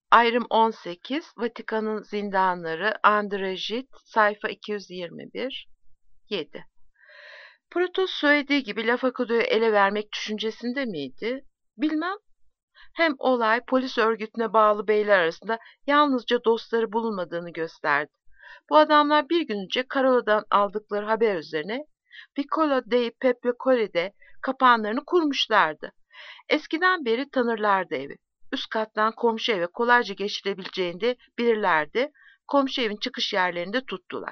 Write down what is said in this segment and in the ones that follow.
Ayrım 18, Vatikan'ın zindanları, André Gide, sayfa 221, 7. Protos söylediği gibi Lafacado'yu ele vermek düşüncesinde miydi? Bilmem. Hem olay polis örgütüne bağlı beyler arasında yalnızca dostları bulunmadığını gösterdi. Bu adamlar bir gün önce Carola'dan aldıkları haber üzerine Vicolo dei Peplocoli'de kapağlarını kurmuşlardı. Eskiden beri tanırlardı evi. Üst kattan komşu eve kolayca geçilebileceğini de bilirlerdi. Komşu evin çıkış yerlerinde tuttular.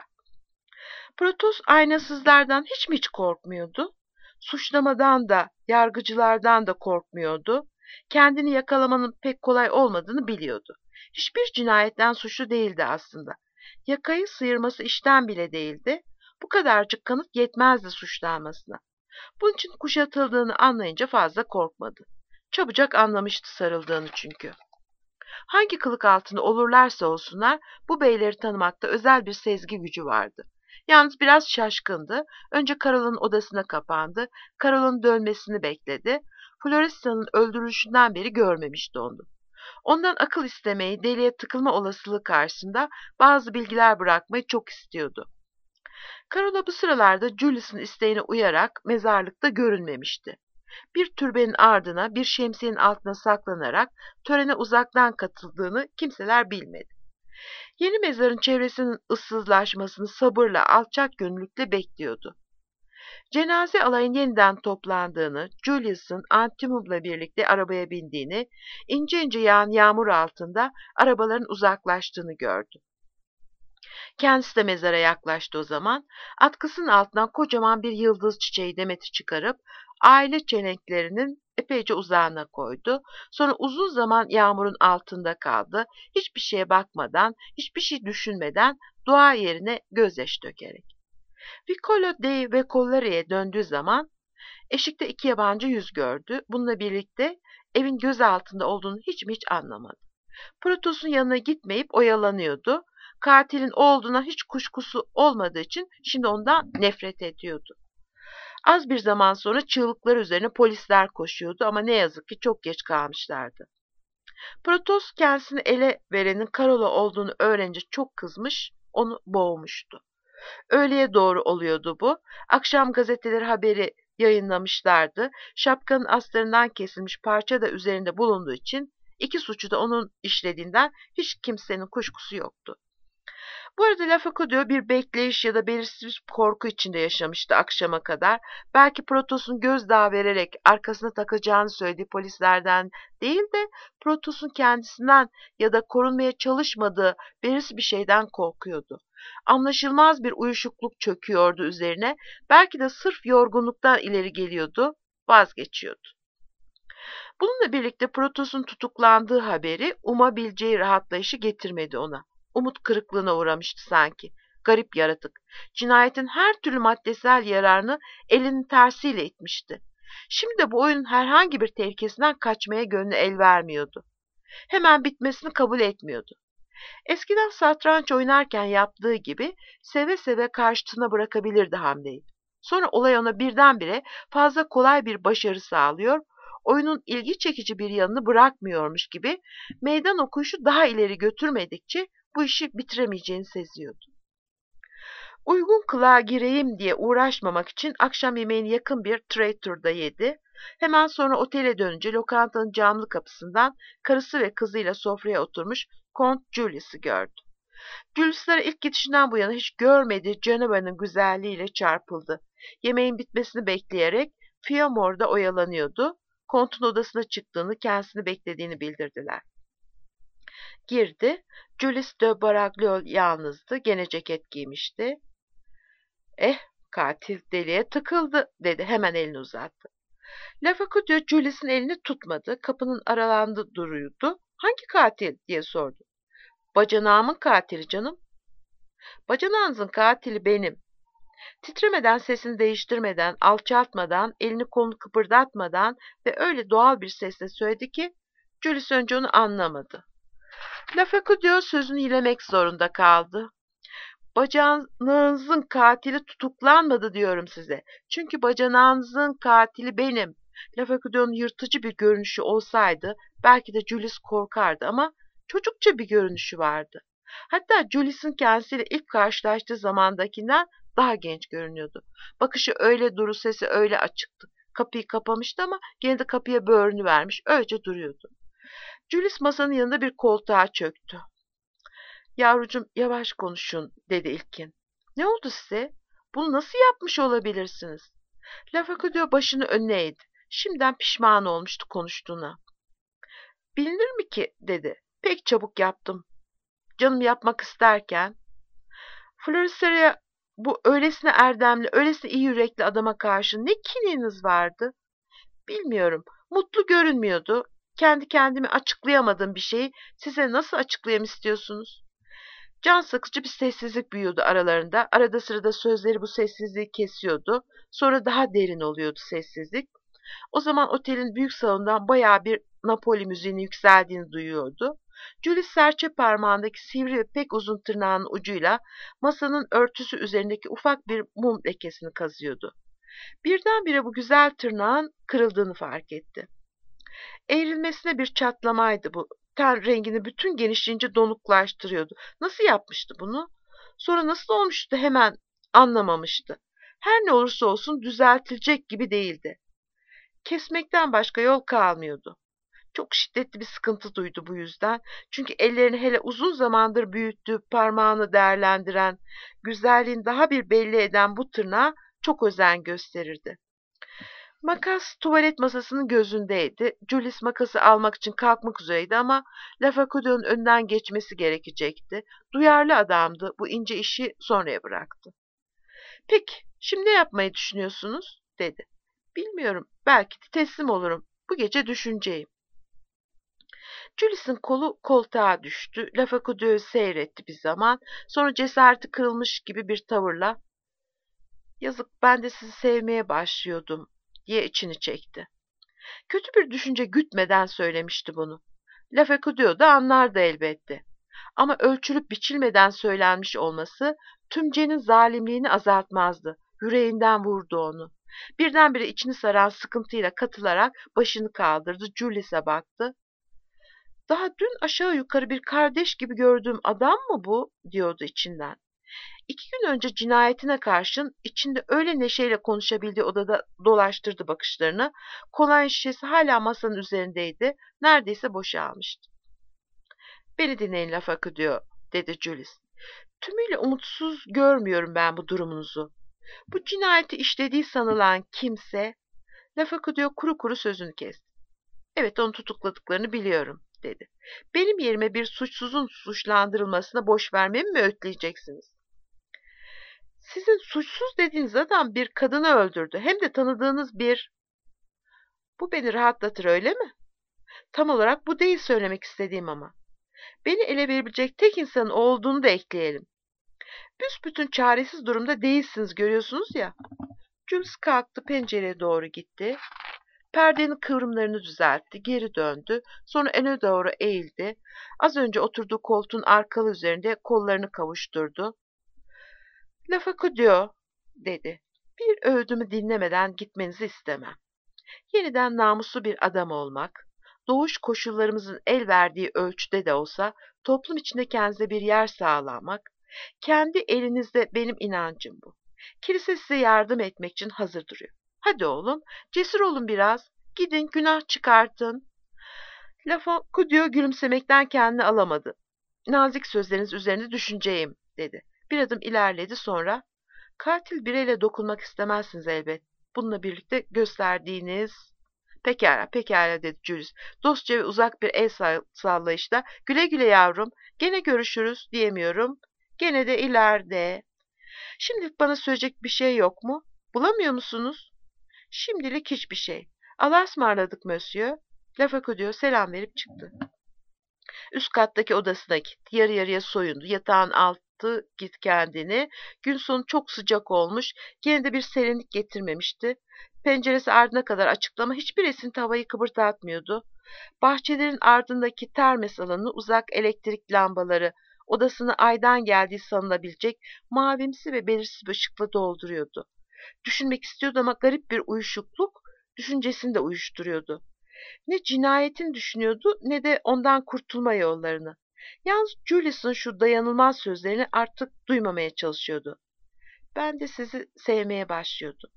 Protos aynasızlardan hiç korkmuyordu? Suçlamadan da, yargıcılardan da korkmuyordu. Kendini yakalamanın pek kolay olmadığını biliyordu. Hiçbir cinayetten suçlu değildi aslında. Yakayı sıyırması işten bile değildi. Bu kadarcık kanıt yetmezdi suçlanmasına. Bunun için kuşatıldığını anlayınca fazla korkmadı. Çabucak anlamıştı sarıldığını çünkü. Hangi kılık altında olurlarsa olsunlar bu beyleri tanımakta özel bir sezgi gücü vardı. Yalnız biraz şaşkındı. Önce Carol'un odasına kapandı. Carol'un dönmesini bekledi. Florista'nın öldürülüşünden beri görmemişti onu. Ondan akıl istemeyi, deliye tıkılma olasılığı karşısında bazı bilgiler bırakmayı çok istiyordu. Carola bu sıralarda Julius'un isteğine uyarak mezarlıkta görünmemişti. Bir türbenin ardına, bir şemsiyenin altına saklanarak törene uzaktan katıldığını kimseler bilmedi. Yeni mezarın çevresinin ıssızlaşmasını sabırla, alçak gönüllükle bekliyordu. Cenaze alayın yeniden toplandığını, Julius'un Antimum'la birlikte arabaya bindiğini, ince ince yağan yağmur altında arabaların uzaklaştığını gördü. Kendisi de mezara yaklaştı o zaman. Atkısının altından kocaman bir yıldız çiçeği demeti çıkarıp aile çelenklerinin epeyce uzağına koydu. Sonra uzun zaman yağmurun altında kaldı. Hiçbir şeye bakmadan, hiçbir şey düşünmeden dua yerine gözyaşı dökerek. Vicolo dei Vecolari'ye döndüğü zaman eşikte iki yabancı yüz gördü. Bununla birlikte evin göz altında olduğunu hiç anlamadı. Protos'un yanına gitmeyip oyalanıyordu. Katilin olduğuna hiç kuşkusu olmadığı için şimdi ondan nefret ediyordu. Az bir zaman sonra çığlıklar üzerine polisler koşuyordu ama ne yazık ki çok geç kalmışlardı. Protos kendisini ele verenin Carola olduğunu öğrenince çok kızmış, onu boğmuştu. Öğleye doğru oluyordu bu. Akşam gazeteleri haberi yayınlamışlardı. Şapkanın astarından kesilmiş parça da üzerinde bulunduğu için iki suçu da onun işlediğinden hiç kimsenin kuşkusu yoktu. Bu arada Lafacadio bir bekleyiş ya da belirsiz bir korku içinde yaşamıştı akşama kadar. Belki Protos'un gözdağı vererek arkasına takacağını söylediği polislerden değil de Protos'un kendisinden ya da korunmaya çalışmadığı belirsiz bir şeyden korkuyordu. Anlaşılmaz bir uyuşukluk çöküyordu üzerine. Belki de sırf yorgunluktan ileri geliyordu, vazgeçiyordu. Bununla birlikte Protos'un tutuklandığı haberi umabileceği rahatlayışı getirmedi ona. Umut kırıklığına uğramıştı sanki. Garip yaratık. Cinayetin her türlü maddesel yararını elinin tersiyle itmişti. Şimdi de bu oyunun herhangi bir tehlikesinden kaçmaya gönlü el vermiyordu. Hemen bitmesini kabul etmiyordu. Eskiden satranç oynarken yaptığı gibi seve seve karşısına bırakabilirdi hamleyi. Sonra olay ona birdenbire fazla kolay bir başarı sağlıyor, oyunun ilgi çekici bir yanını bırakmıyormuş gibi meydan okuyuşu daha ileri götürmedikçe bu işi bitiremeyeceğini seziyordu. Uygun kılığa gireyim diye uğraşmamak için akşam yemeğini yakın bir trattor'da yedi. Hemen sonra otele dönünce lokantanın camlı kapısından karısı ve kızıyla sofraya oturmuş Kont Julius'u gördü. Julius'lara ilk gidişinden bu yana hiç görmediği Genova'nın güzelliğiyle çarpıldı. Yemeğin bitmesini bekleyerek Fiamore'da oyalanıyordu. Kont'un odasına çıktığını, kendisini beklediğini bildirdiler. Girdi. Julius de Baragliol yalnızdı. Gene ceket giymişti. Katil deliğe tıkıldı dedi. Hemen elini uzattı. Lafacadio Julius'un elini tutmadı. Kapının aralandı duruyordu. Hangi katil diye sordu. Bacanağımın katili canım. Bacanağınızın katili benim. Titremeden, sesini değiştirmeden, alçaltmadan, elini kolunu kıpırdatmadan ve öyle doğal bir sesle söyledi ki Julius önce onu anlamadı. Lafacadio sözünü yilemek zorunda kaldı. Bacanağınızın katili tutuklanmadı diyorum size. Çünkü bacanağınızın katili benim. Lafacadio'nun yırtıcı bir görünüşü olsaydı belki de Julius korkardı ama Çocukça bir görünüşü vardı. Hatta Julius'un kendisiyle ilk karşılaştığı zamandakinden daha genç görünüyordu. Bakışı öyle duru, sesi öyle açıktı. Kapıyı kapamıştı ama gene de kapıya böğrünü vermiş, öylece duruyordu. Julius masanın yanında bir koltuğa çöktü. "Yavrucuğum, yavaş konuşun," dedi ilkin. "Ne oldu size? Bunu nasıl yapmış olabilirsiniz?" Lafaküdüğü başını önüne eğdi. Şimdiden pişman olmuştu konuştuğuna. "Bilinir mi ki?" dedi. "Pek çabuk yaptım. Canım yapmak isterken." Florisa'ya, bu öylesine erdemli, öylesine iyi yürekli adama karşı ne kininiz vardı? Bilmiyorum. Mutlu görünmüyordu. Kendi kendime açıklayamadığım bir şeyi size nasıl açıklayayım istiyorsunuz? Can sıkıcı bir sessizlik büyüyordu aralarında. Arada sırada sözleri bu sessizliği kesiyordu. Sonra daha derin oluyordu sessizlik. O zaman otelin büyük salonundan bayağı bir Napoli müziğinin yükseldiğini duyuyordu. Julius serçe parmağındaki sivri ve pek uzun tırnağının ucuyla masanın örtüsü üzerindeki ufak bir mum lekesini kazıyordu. Birdenbire bu güzel tırnağın kırıldığını fark etti. Eğrilmesine bir çatlamaydı bu. Ten rengini bütün genişliğince donuklaştırıyordu. Nasıl yapmıştı bunu? Sonra nasıl olmuştu hemen anlamamıştı. Her ne olursa olsun düzeltilecek gibi değildi. Kesmekten başka yol kalmıyordu. Çok şiddetli bir sıkıntı duydu bu yüzden. Çünkü ellerini hele uzun zamandır büyüttüğü parmağını değerlendiren, güzelliğini daha bir belli eden bu tırnağa çok özen gösterirdi. Makas tuvalet masasının gözündeydi. Julius makası almak için kalkmak üzereydi ama Lafakudio'nun önünden geçmesi gerekecekti. Duyarlı adamdı. Bu ince işi sonraya bıraktı. "Peki, şimdi ne yapmayı düşünüyorsunuz?" dedi. "Bilmiyorum. Belki de teslim olurum. Bu gece düşüneceğim." Julius'un kolu koltuğa düştü. Lafakudio'yu seyretti bir zaman. Sonra cesareti kırılmış gibi bir tavırla "Yazık, ben de sizi sevmeye başlıyordum," diye içini çekti. Kötü bir düşünce gütmeden söylemişti bunu. Lafakudeo da anlardı elbette. Ama ölçülüp biçilmeden söylenmiş olması tümcenin zalimliğini azaltmazdı. Yüreğinden vurdu onu. Birdenbire içini saran sıkıntıyla katılarak başını kaldırdı. Julius'a baktı. "Daha dün aşağı yukarı bir kardeş gibi gördüğüm adam mı bu?" diyordu içinden. 2 gün önce cinayetine karşın içinde öyle neşeyle konuşabildiği odada dolaştırdı bakışlarını. Kolonya şişesi hala masanın üzerindeydi. Neredeyse boşalmıştı. "Beni dinleyin laf akıyor," dedi Julius. "Tümüyle umutsuz görmüyorum ben bu durumunuzu. Bu cinayeti işlediği sanılan kimse..." Laf akıyor kuru kuru sözünü kesti. "Evet, onu tutukladıklarını biliyorum," dedi. "Benim yerime bir suçsuzun suçlandırılmasına boş vermemi mi öğütleyeceksiniz? Sizin suçsuz dediğiniz adam bir kadını öldürdü. Hem de tanıdığınız bir..." "Bu beni rahatlatır, öyle mi? Tam olarak bu değil söylemek istediğim ama. Beni ele verebilecek tek insanın o olduğunu da ekleyelim. Büsbütün çaresiz durumda değilsiniz, görüyorsunuz ya." Jules kalktı, pencereye doğru gitti. Perdenin kıvrımlarını düzeltti, geri döndü. Sonra öne doğru eğildi. Az önce oturduğu koltuğun arkalı üzerinde kollarını kavuşturdu. "Lafakudyo," dedi. "Bir öğüdümü dinlemeden gitmenizi istemem. Yeniden namuslu bir adam olmak, doğuş koşullarımızın el verdiği ölçüde de olsa toplum içinde kendinize bir yer sağlamak, kendi elinizde, benim inancım bu. Kilise size yardım etmek için hazır duruyor. Hadi oğlum, cesur olun biraz. Gidin, günah çıkartın." Lafakudyo gülümsemekten kendini alamadı. "Nazik sözleriniz üzerinde düşüneceğim," dedi. Bir adım ilerledi, sonra "Katil bireyle dokunmak istemezsiniz elbet. Bununla birlikte gösterdiğiniz..." "Pekala, pekala," dedi Julius. Dostça ve uzak bir el sallayışla, "Güle güle yavrum, gene görüşürüz diyemiyorum. Gene de ileride. Şimdilik bana söyleyecek bir şey yok mu? Bulamıyor musunuz?" "Şimdilik hiçbir şey. Allah'a ısmarladık Monsieur." Lafakudyo selam verip çıktı. Üst kattaki odasına gitti. Yarı yarıya soyundu. Yatağın altı git kendini. Gün sonu çok sıcak olmuş. Gene de bir serinlik getirmemişti. Penceresi ardına kadar açıktı ama hiçbir esinti havayı kıpırdatmıyordu. Bahçelerin ardındaki termes alanı, uzak elektrik lambaları odasını aydan geldiği sanılabilecek mavimsi ve belirsiz bir ışıkla dolduruyordu. Düşünmek istiyordu ama garip bir uyuşukluk düşüncesini de uyuşturuyordu. Ne cinayetini düşünüyordu ne de ondan kurtulma yollarını. Yalnız Julius'un şu dayanılmaz sözlerini artık duymamaya çalışıyordu. Ben de sizi sevmeye başlıyordu.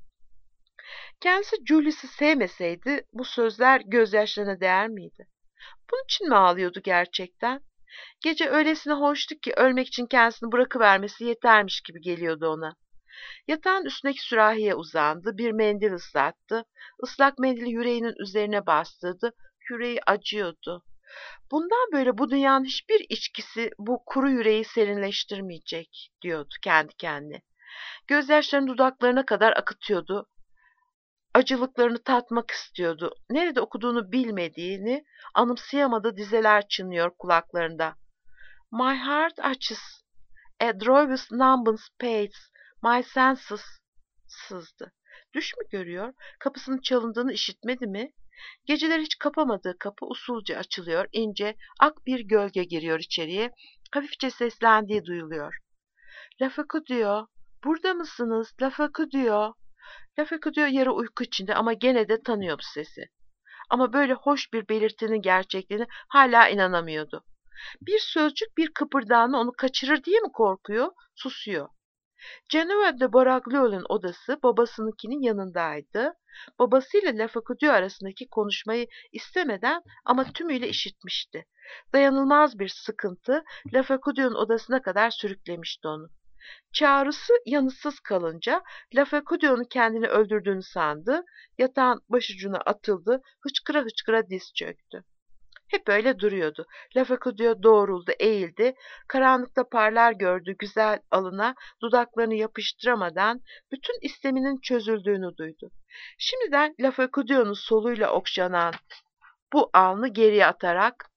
Kendisi Julius'u sevmeseydi bu sözler gözyaşlarına değer miydi? Bunun için mi ağlıyordu gerçekten? Gece öylesine hoştu ki ölmek için kendisini bırakıvermesi yetermiş gibi geliyordu ona. Yatağın üstündeki sürahiye uzandı, bir mendil ıslattı. Islak mendili yüreğinin üzerine bastırdı. Yüreği acıyordu. Bundan böyle bu dünyanın hiçbir içkisi bu kuru yüreği serinleştirmeyecek, diyordu kendi kendine. Gözyaşlarını dudaklarına kadar akıtıyordu. Acılıklarını tatmak istiyordu. Nerede okuduğunu bilmediğini anımsayamadığı dizeler çınlıyor kulaklarında. My heart aches, a drovis numbness pates, my senses sızdı. Düş mü görüyor? Kapısının çalındığını işitmedi mi? Geceleri hiç kapamadığı kapı usulca açılıyor, ince, ak bir gölge giriyor içeriye, hafifçe seslendiği duyuluyor. Lafıkı diyor, burada mısınız? Lafıkı diyor. Lafıkı diyor yarı uyku içinde ama gene de tanıyor bu sesi. Ama böyle hoş bir belirtinin gerçekliğini hala inanamıyordu. Bir sözcük bir kıpırdağını onu kaçırır diye mi korkuyor? Susuyor. Genova de Baraglioli'nin odası babasınınkinin yanındaydı. Babasıyla Lafıkıdio arasındaki konuşmayı istemeden ama tümüyle işitmişti. Dayanılmaz bir sıkıntı Lafıkıdio'nun odasına kadar sürüklemişti onu. Çağrısı yanıtsız kalınca Lafıkıdio'nun kendini öldürdüğünü sandı, yatağın başucuna atıldı, hıçkıra hıçkıra diz çöktü. Hep öyle duruyordu. Lafıkıdio doğruldu, eğildi. Karanlıkta parlar gördü güzel alına dudaklarını yapıştıramadan bütün isteminin çözüldüğünü duydu. Şimdiden Lafıkıdio'nun soluyla okşanan bu alnı geriye atarak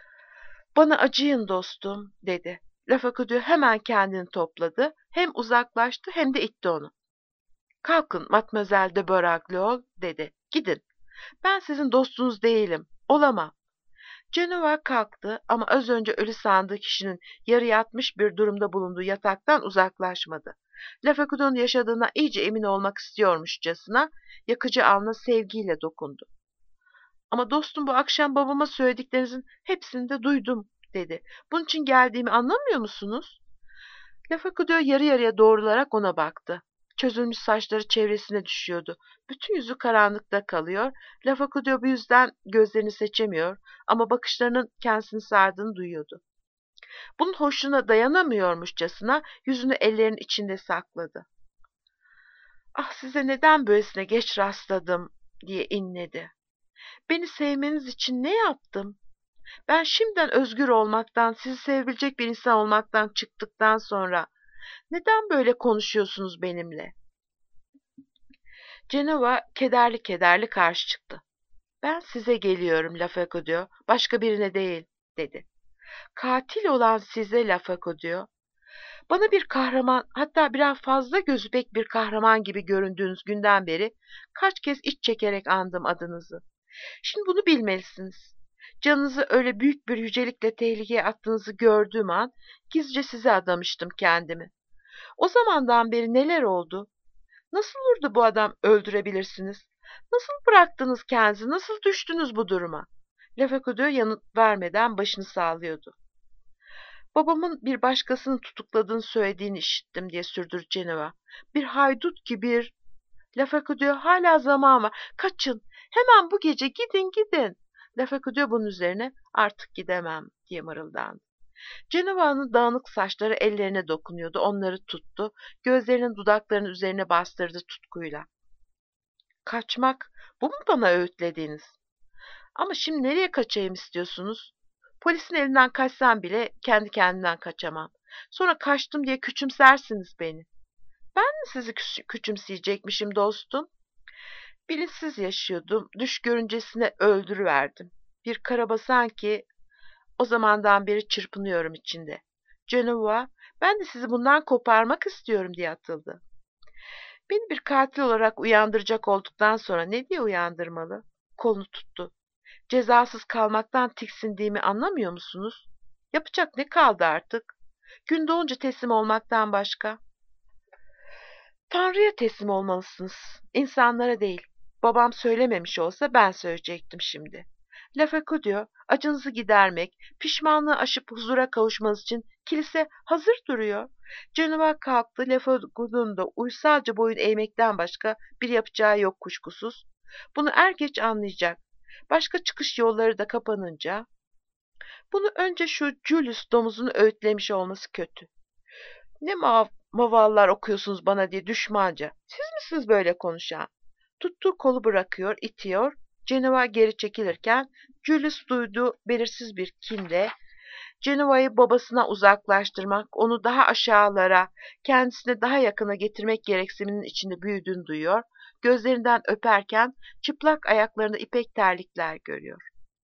"Bana acıyın dostum," dedi. Lafıkıdio hemen kendini topladı. Hem uzaklaştı hem de itti onu. "Kalkın Matmazel de Boragliol," dedi. "Gidin. Ben sizin dostunuz değilim. Olamam." Genova kalktı ama az önce ölü sandığı kişinin yarı yatmış bir durumda bulunduğu yataktan uzaklaşmadı. Lafakudon'un yaşadığına iyice emin olmak istiyormuşçasına yakıcı alnına sevgiyle dokundu. "Ama dostum bu akşam babama söylediklerinizin hepsini de duydum," dedi. "Bunun için geldiğimi anlamıyor musunuz?" Lafakudon yarı yarıya doğrularak ona baktı. Çözülmüş saçları çevresine düşüyordu. Bütün yüzü karanlıkta kalıyor. Lafakudon bu yüzden gözlerini seçemiyor ama bakışlarının kendisini sardığını duyuyordu. Bunun hoşluğuna dayanamıyormuşçasına yüzünü ellerinin içinde sakladı. "Ah size neden böylesine geç rastladım," diye inledi. "Beni sevmeniz için ne yaptım? Ben şimdiden özgür olmaktan, sizi sevebilecek bir insan olmaktan çıktıktan sonra neden böyle konuşuyorsunuz benimle?" Genova kederli kederli karşı çıktı. "Ben size geliyorum Lafakudyo, başka birine değil," dedi. "Katil olan size Lafakudyo. Bana bir kahraman, hatta biraz fazla gözü pek bir kahraman gibi göründüğünüz günden beri kaç kez iç çekerek andım adınızı. Şimdi bunu bilmelisiniz. Canınızı öyle büyük bir yücelikle tehlikeye attığınızı gördüğüm an gizlice size adamıştım kendimi. O zamandan beri neler oldu? Nasıl vurdu bu adam öldürebilirsiniz? Nasıl bıraktınız kendinizi? Nasıl düştünüz bu duruma?" Lafakudyo yanıt vermeden başını sallıyordu. "Babamın bir başkasını tutukladığını söylediğini işittim," diye sürdürdü Genova. "Bir haydut ki bir..." Lafakudyo "Hala zaman var. Kaçın. Hemen bu gece gidin gidin." Lafakudyo bunun üzerine "Artık gidemem," diye mırıldandı. Genova'nın dağınık saçları ellerine dokunuyordu. Onları tuttu. Gözlerinin dudaklarının üzerine bastırdı tutkuyla. "Kaçmak, bu mu bana öğütlediğiniz? Ama şimdi nereye kaçayım istiyorsunuz? Polisin elinden kaçsam bile kendi kendimden kaçamam. Sonra kaçtım diye küçümsersiniz beni. Ben mi sizi küçümseyecekmişim dostum? Bilinçsiz yaşıyordum. Düş görüncesine öldürüverdim. Bir karabasan ki o zamandan beri çırpınıyorum içinde. Genova, ben de sizi bundan koparmak istiyorum," diye atıldı. "Beni bir katil olarak uyandıracak olduktan sonra ne diye uyandırmalı?" Kolunu tuttu. "Cezasız kalmaktan tiksindiğimi anlamıyor musunuz? Yapacak ne kaldı artık? Gün doğunca teslim olmaktan başka." "Tanrı'ya teslim olmalısınız, insanlara değil. Babam söylememiş olsa ben söyleyecektim şimdi." Lafako acınızı gidermek, pişmanlığı aşıp huzura kavuşmanız için kilise hazır duruyor. Cenova kalktı, Lafako'nun da uysalca boyun eğmekten başka bir yapacağı yok kuşkusuz. Bunu er geç anlayacak. Başka çıkış yolları da kapanınca, bunu önce şu Julius domuzunu öğütlemiş olması kötü. Ne mavallar okuyorsunuz bana diye düşmanca. Siz misiniz böyle konuşan? Tuttuğu kolu bırakıyor, itiyor. Cenova geri çekilirken Julius duyduğu belirsiz bir kinle Cenova'yı babasına uzaklaştırmak, onu daha aşağılara, kendisine daha yakına getirmek gereksiniminin içinde büyüdüğünü duyuyor. Gözlerinden öperken çıplak ayaklarında ipek terlikler görüyor.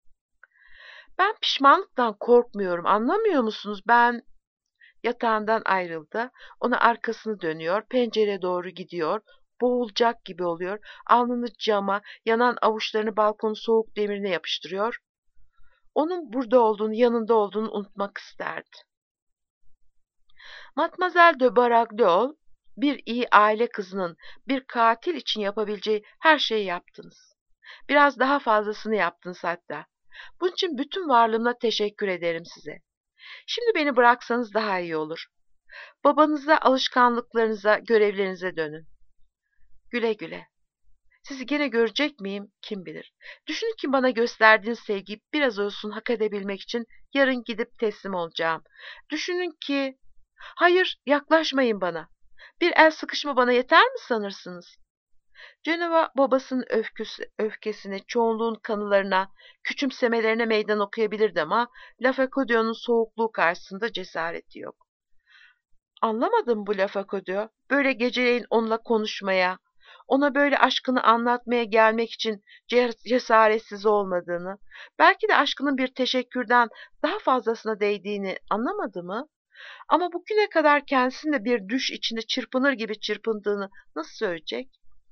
Ben pişmanlıktan korkmuyorum, anlamıyor musunuz? Ben yatağından ayrıldı. Ona arkasını dönüyor, pencereye doğru gidiyor. Boğulacak gibi oluyor. Alnını cama, yanan avuçlarını balkonun soğuk demirine yapıştırıyor. Onun burada olduğunu, yanında olduğunu unutmak isterdi. Mademoiselle de Baragdol, bir iyi aile kızının bir katil için yapabileceği her şeyi yaptınız. Biraz daha fazlasını yaptınız hatta. Bunun için bütün varlığımla teşekkür ederim size. Şimdi beni bıraksanız daha iyi olur. Babanıza, alışkanlıklarınıza, görevlerinize dönün. Güle güle. Sizi gene görecek miyim kim bilir. Düşünün ki bana gösterdiğiniz sevgiyi biraz olsun hak edebilmek için yarın gidip teslim olacağım. Düşünün ki... Hayır, yaklaşmayın bana. Bir el sıkışma bana yeter mi sanırsınız? Cenova babasının öfkesine, çoğunluğun kanılarına, küçümsemelerine meydan okuyabilirdi ama Lafacodio'nun soğukluğu karşısında cesareti yok. Anlamadım bu Lafacodio. Böyle geceleyin onunla konuşmaya, ona böyle aşkını anlatmaya gelmek için cesaretsiz olmadığını, belki de aşkının bir teşekkürden daha fazlasına değdiğini anlamadı mı? Ama bugüne kadar kendisinde bir düş içinde çırpınır gibi çırpındığını nasıl söyleyecek?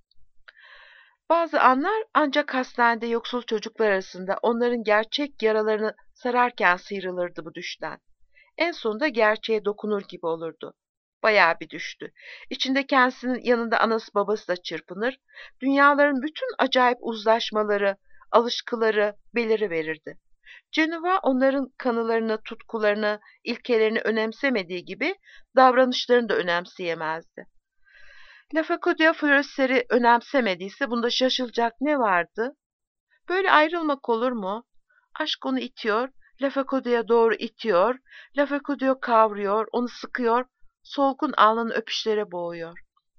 Bazı anlar ancak hastanede yoksul çocuklar arasında onların gerçek yaralarını sararken sıyrılırdı bu düşten. En sonunda gerçeğe dokunur gibi olurdu. Bayağı bir düştü. İçinde kendisinin yanında anası babası da çırpınır, dünyaların bütün acayip uzlaşmaları, alışkıları beliriverirdi. Cenova onların kanılarını, tutkularını, ilkelerini önemsemediği gibi davranışlarını da önemseyemezdi. Lafacodia Floristleri önemsemediyse bunda şaşılacak ne vardı? Böyle ayrılmak olur mu? Aşk onu itiyor, Lafacodia'ya doğru itiyor, Lafacodia kavruyor, onu sıkıyor, solgun alnını öpüşlere boğuyor.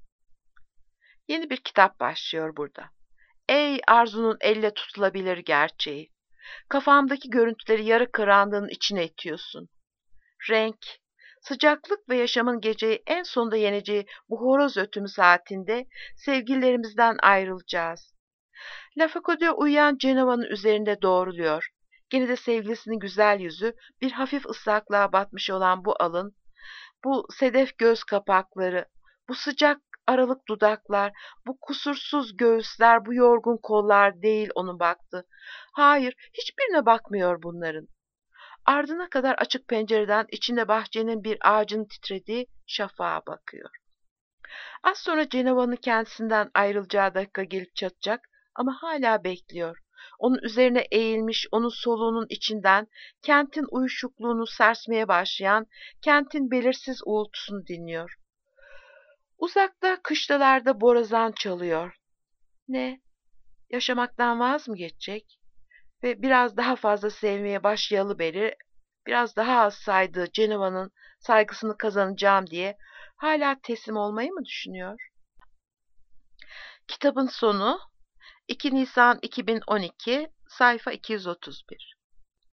Yeni bir kitap başlıyor burada. Ey arzunun elle tutulabilir gerçeği! Kafamdaki görüntüleri yarı karanlığın içine itiyorsun. Renk, sıcaklık ve yaşamın geceyi en sonunda yeneceği bu horoz ötümü saatinde sevgililerimizden ayrılacağız. Lafacodio uyuyan Cenova'nın üzerinde doğruluyor. Gene de sevgilisinin güzel yüzü bir hafif ıslaklığa batmış olan bu alın, bu sedef göz kapakları, bu sıcak aralık dudaklar, bu kusursuz göğüsler, bu yorgun kollar değil onun baktı. Hayır, hiçbirine bakmıyor bunların. Ardına kadar açık pencereden içinde bahçenin bir ağacın titrediği şafağa bakıyor. Az sonra Cenova'nın kendisinden ayrılacağı dakika gelip çatacak ama hala bekliyor. Onun üzerine eğilmiş, onun soluğunun içinden kentin uyuşukluğunu sarsmaya başlayan kentin belirsiz uğultusunu dinliyor. Uzakta kışlalarda borazan çalıyor. Ne? Yaşamaktan vaz mı geçecek? Ve biraz daha fazla sevmeye başlayalıberi, biraz daha az saydığı Cenova'nın saygısını kazanacağım diye hala teslim olmayı mı düşünüyor? Kitabın sonu 2 Nisan 2012 sayfa 231.